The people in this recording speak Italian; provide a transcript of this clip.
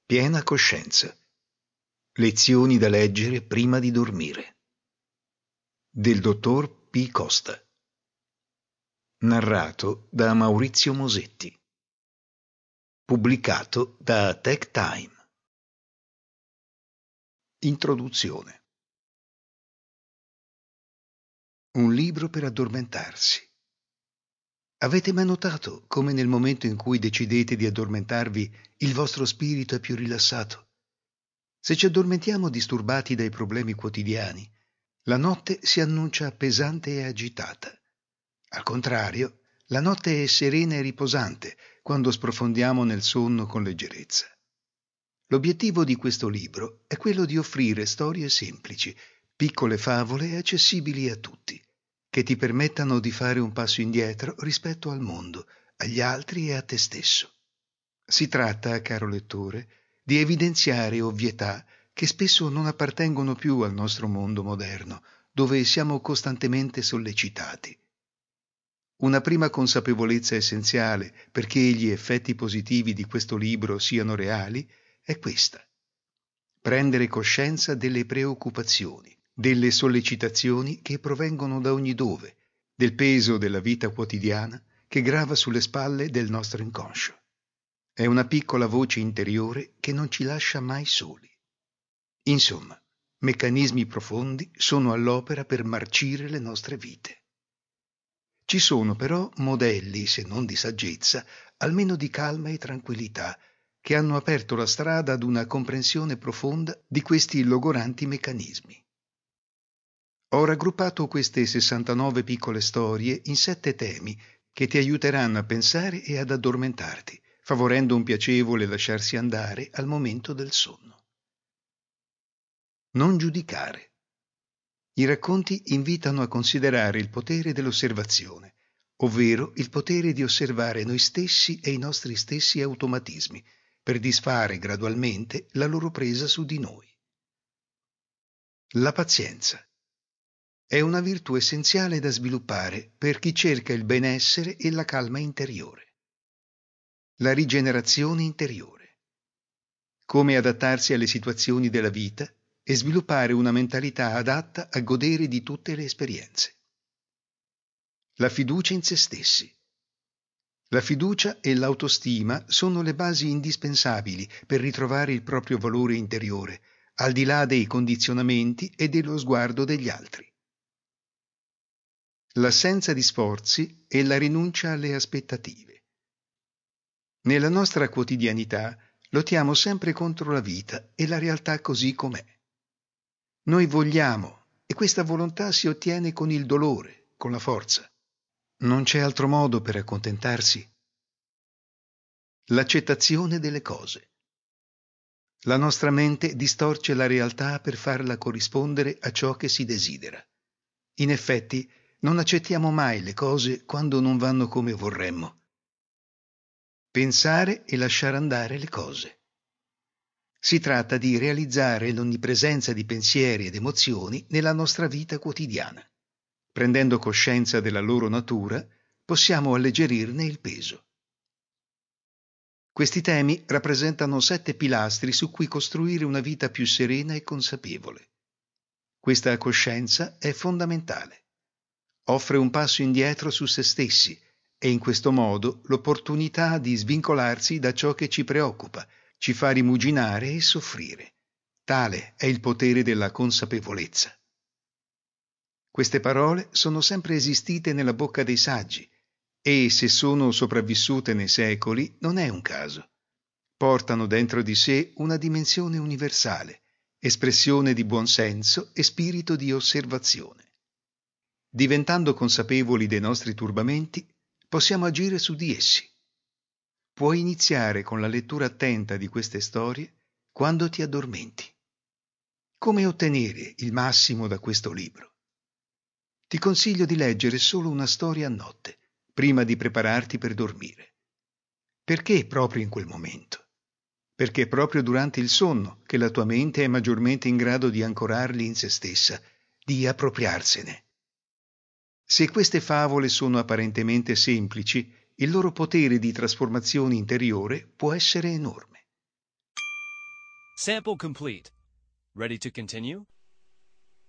Piena coscienza. Lezioni da leggere prima di dormire. Del dottor P. Costa. Narrato da Maurizio Mosetti. Pubblicato da Tech Time. Introduzione. Un libro per addormentarsi. Avete mai notato come nel momento in cui decidete di addormentarvi il vostro spirito è più rilassato? Se ci addormentiamo disturbati dai problemi quotidiani, la notte si annuncia pesante e agitata. Al contrario, la notte è serena e riposante quando sprofondiamo nel sonno con leggerezza. L'obiettivo di questo libro è quello di offrire storie semplici, piccole favole accessibili a tutti, che ti permettano di fare un passo indietro rispetto al mondo, agli altri e a te stesso. Si tratta, caro lettore, di evidenziare ovvietà che spesso non appartengono più al nostro mondo moderno, dove siamo costantemente sollecitati. Una prima consapevolezza essenziale perché gli effetti positivi di questo libro siano reali è questa: prendere coscienza delle preoccupazioni, delle sollecitazioni che provengono da ogni dove, del peso della vita quotidiana che grava sulle spalle del nostro inconscio. È una piccola voce interiore che non ci lascia mai soli. Insomma, meccanismi profondi sono all'opera per marcire le nostre vite. Ci sono però modelli, se non di saggezza, almeno di calma e tranquillità, che hanno aperto la strada ad una comprensione profonda di questi logoranti meccanismi. Ho raggruppato queste 69 piccole storie in 7 temi che ti aiuteranno a pensare e ad addormentarti, favorendo un piacevole lasciarsi andare al momento del sonno. Non giudicare. I racconti invitano a considerare il potere dell'osservazione, ovvero il potere di osservare noi stessi e i nostri stessi automatismi, per disfare gradualmente la loro presa su di noi. La pazienza. È una virtù essenziale da sviluppare per chi cerca il benessere e la calma interiore. La rigenerazione interiore. Come adattarsi alle situazioni della vita e sviluppare una mentalità adatta a godere di tutte le esperienze. La fiducia in se stessi. La fiducia e l'autostima sono le basi indispensabili per ritrovare il proprio valore interiore, al di là dei condizionamenti e dello sguardo degli altri. L'assenza di sforzi e la rinuncia alle aspettative. Nella nostra quotidianità lottiamo sempre contro la vita e la realtà così com'è. Noi vogliamo, e questa volontà si ottiene con il dolore, con la forza. Non c'è altro modo per accontentarsi. L'accettazione delle cose. La nostra mente distorce la realtà per farla corrispondere a ciò che si desidera. In effetti, non accettiamo mai le cose quando non vanno come vorremmo. Pensare e lasciare andare le cose. Si tratta di realizzare l'onnipresenza di pensieri ed emozioni nella nostra vita quotidiana. Prendendo coscienza della loro natura, possiamo alleggerirne il peso. Questi temi rappresentano 7 pilastri su cui costruire una vita più serena e consapevole. Questa coscienza è fondamentale. Offre un passo indietro su se stessi e in questo modo l'opportunità di svincolarsi da ciò che ci preoccupa, ci fa rimuginare e soffrire. Tale è il potere della consapevolezza. Queste parole sono sempre esistite nella bocca dei saggi e, se sono sopravvissute nei secoli, non è un caso. Portano dentro di sé una dimensione universale, espressione di buonsenso e spirito di osservazione. Diventando consapevoli dei nostri turbamenti, possiamo agire su di essi. Puoi iniziare con la lettura attenta di queste storie quando ti addormenti. Come ottenere il massimo da questo libro? Ti consiglio di leggere solo una storia a notte, prima di prepararti per dormire. Perché proprio in quel momento? Perché è proprio durante il sonno che la tua mente è maggiormente in grado di ancorarli in se stessa, di appropriarsene. Se queste favole sono apparentemente semplici, il loro potere di trasformazione interiore può essere enorme. Sample complete. Ready to continue?